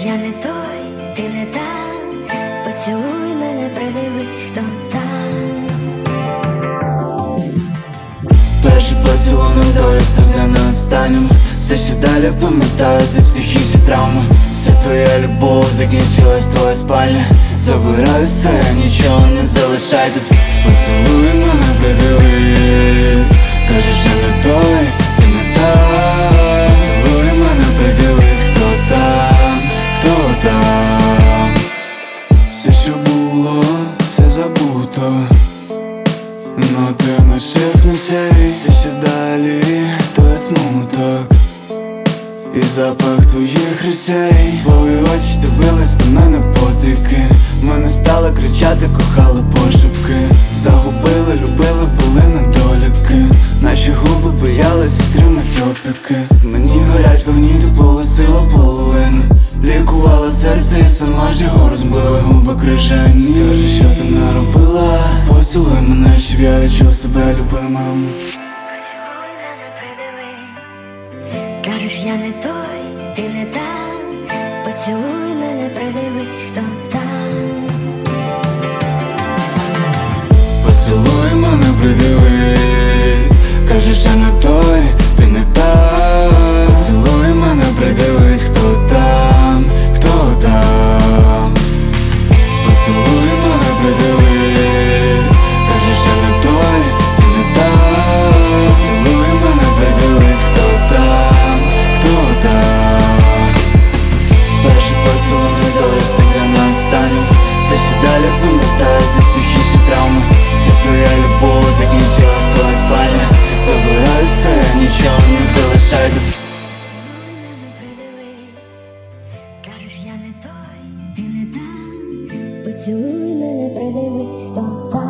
я не той, ти не та. Поцілуй мене, придивись, хто там. Перший поцілунок доля став для нас останнім. Все, що далі пам'ятаю, це психічні травми. Вся твоя любов закінчилась, твоя спальня. Забираю все, нічого не залишай тут. Поцілуй мене, придивись. Кажеш, я не той, ти не та. Поцілуй мене, придивись, хто там, хто там. Все, що було, все забуто. Но ти наших ночей, все, що далі, то є смуток. І запах твоїх речей. Твої очі дивились на мене потики. Ми не стали кричати, кохали пошепки. Загубили, любили, були недоліки. Наші губи боялись отримать опіки. Мені горять вогні, ти погасила половину. Лікувала серце і сама ж його розбила. Губи крижані. Скажи, що ти не робила. Поцілуй мене, щоб я відчув себе любимим. Кажеш, я не той, ти не та. Поцілуй мене, придивись, хто там. Поцілуй мене, придивись. Кажеш, я не той, ти не та. Поцілуй мене, придивись, хто там, хто там. Поцілуй мене, придивись. Кажеш, я не той, ти не та. Поцілуй мене, придивись, хто там, хто там. Перший поцілунок доля став для нас останнім. Все, що далі пам'ятаю, це психічні травми. Вся твоя любов закінчилась, твоя спальня. Забираю все, нічого не залишай тут. Кажеш, я не той, ти не та. Поцілуй мене, придивись, хто там.